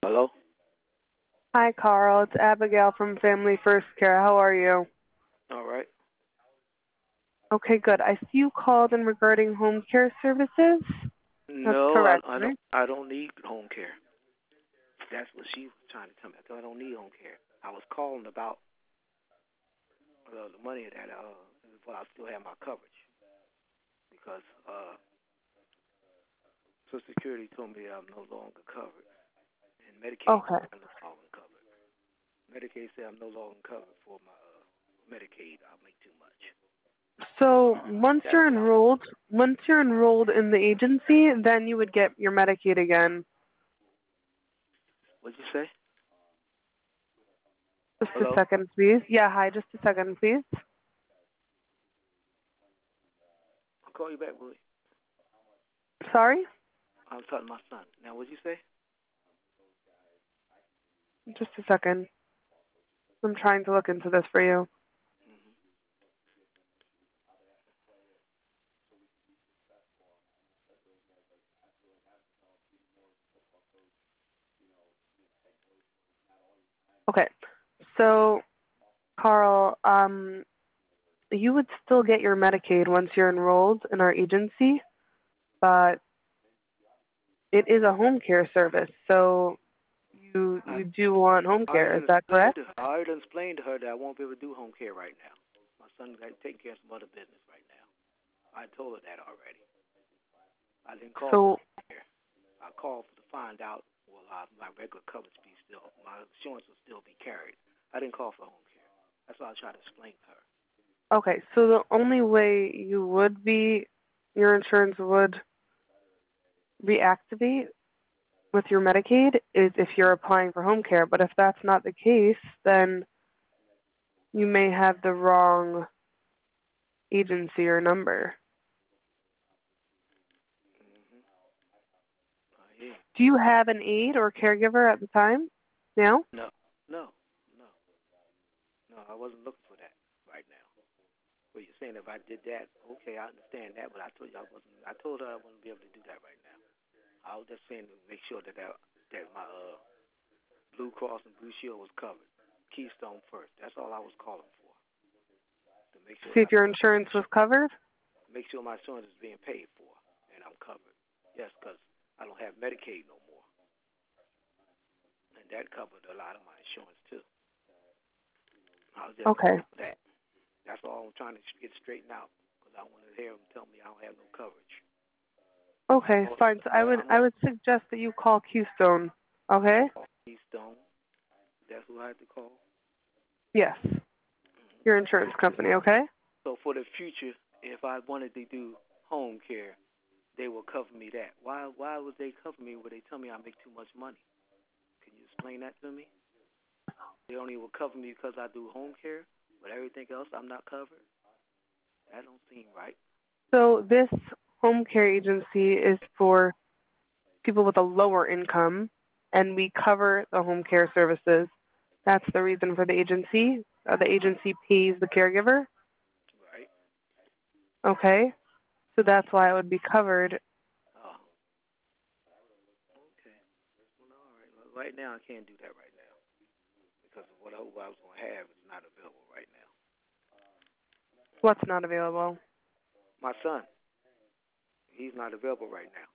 Hello? Hi, Carl. It's Abigail from Family First Care. How are you? All right. Okay, good. I see you called in regarding home care services. That's No, correct, right? I don't need home care. That's what she was trying to tell me. I thought I don't need home care. I was calling about the money that well, I still have my coverage because Social Security told me I'm no longer covered, and Medicaid Okay. I'm no longer covered. Medicaid said I'm no longer covered for my Medicaid. I'll make too much. So once That's you're what I was. enrolled, once you're enrolled in the agency, then you would get your Medicaid again. What'd you say? Just a Hello? second, please. Yeah, hi. Just a second, please. I'll call you back, Willie. Sorry? I was talking to my son. Now, what'd you say? Just a second. I'm trying to look into this for you. Hmm. Okay. So, Carl, you would still get your Medicaid once you're enrolled in our agency, but it is a home care service, so I you do want home I care. Is done that explained correct? to her. I already done explained to her that I won't be able to do home care right now. My son got taking care of some other business right now. I told her that already. I didn't call for So, home care. I called to find out will my regular coverage be still, my insurance will still be carried. I didn't call for home care. That's what I tried to explain to her. okay, so the only way you would be, your insurance would reactivate with your Medicaid is if you're applying for home care. But if that's not the case, then you may have the wrong agency or number. Hmm. Yeah. Do you have an aide or caregiver at the time? Now? No, no, no, no. I wasn't looking for that right now. Well, you're saying if I did that, okay, I understand that, but I told you I wasn't. I told her I wouldn't be able to do that right now. I was just saying to make sure that my Blue Cross and Blue Shield was covered. Keystone first. That's all I was calling for. To See if your insurance was covered? make sure my insurance is being paid for and I'm covered. Yes, because I don't have Medicaid no more, and that covered a lot of my insurance too. I was just Okay. calling for that. That's all I'm trying to get straightened out because I want to hear them tell me I don't have no coverage. Okay, fine. So I'm I on would suggest that you call Keystone. Okay? Keystone. That's who I had to call. Yes. Your insurance company, okay? So for the future, if I wanted to do home care, they will cover me that. Why would they cover me when they tell me I make too much money? Can you explain that to me? They only will cover me because I do home care, but everything else I'm not covered? That don't seem right. So this home care agency is for people with a lower income, and we cover the home care services. That's the reason for the agency. The agency pays the caregiver. Right? Okay? So that's why it would be covered. Oh, okay. Well, all right. Well, right now I can't do that right now because of what I hope I was going to have is not available right now. What's not available? My son, he's not available right now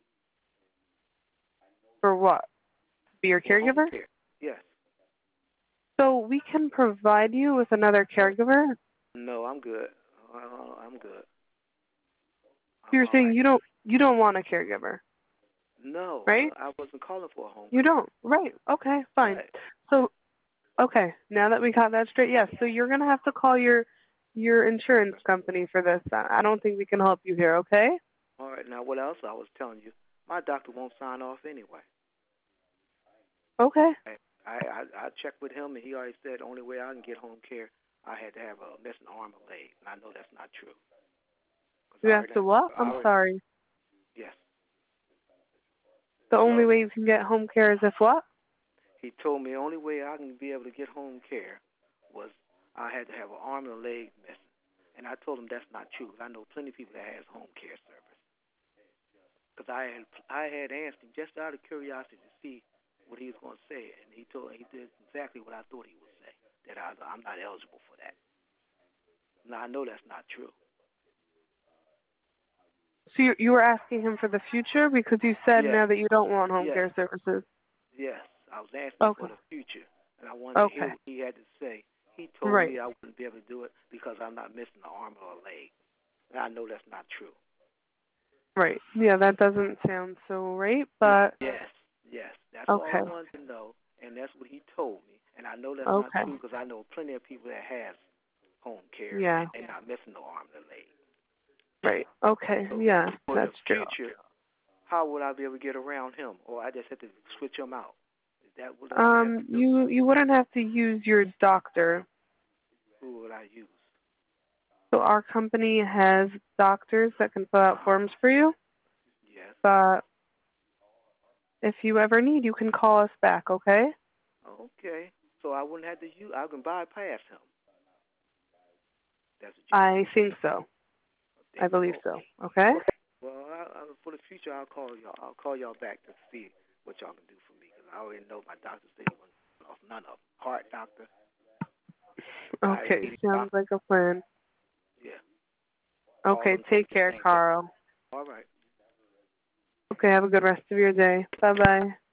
For what? Be your for home caregiver? care. Yes. So we can provide you with another No, caregiver. no, I'm good. I'm good. I'm You're all saying right. you don't want a caregiver, No, right? I wasn't calling for a home You care. don't. Right. Okay, fine. Right. So okay, now that we got that straight, yes. So you're gonna have to call your insurance company for this. I don't think we can help you here. Okay. All right. Now, what else I was telling you? My doctor won't sign off anyway. Okay. I checked with him, and he already said the only way I can get home care, I had to have a missing arm or leg, and I know that's not true. Cause You have to what? I I'm already, sorry. yes. The only Hello. way you can get home care is if what? He told me the only way I can be able to get home care was I had to have an arm and a leg missing, and I told him that's not true. 'Cause I know plenty of people that has home care service. Because I had asked him just out of curiosity to see what he was going to say, and he did exactly what I thought he would say. That I'm not eligible for that. Now I know that's not true. So you were asking him for the future because you said Yes, now that you don't want home yes, care services. yes. I was asking Okay. for the future, and I wanted to hear Okay. what he had to say. He told Right. me I wouldn't be able to do it because I'm not missing an arm or a leg. And I know that's not true. Right. Yeah, that doesn't sound so right, but Yes, yes. That's all I okay. wanted to know, and that's what he told me. And I know that's not Okay. true because I know plenty of people that has home care Yeah. and they're not missing no arm or leg. Right. Okay. So Yeah, for the that's true. future, how would I be able to get around him, or I just have to switch him out? Is that what I would have to do? You wouldn't have to use your doctor. Who would I use? So our company has doctors that can fill out forms for you, Yes. but if you ever need, you can call us back, okay? Okay. So I wouldn't have to use. I can bypass him. That's what you're I saying. think so. I Think believe so. so. Okay? Well, for the future, I'll call y'all. I'll call y'all back to see what y'all can do for me because I already know my doctor said he wasn't off none of them. Heart doctor, Okay, diabetes sounds doctor. like a plan. Yeah. All Okay, them take the care, same thing. Carl. All right. Okay, have a good rest of your day. Bye-bye.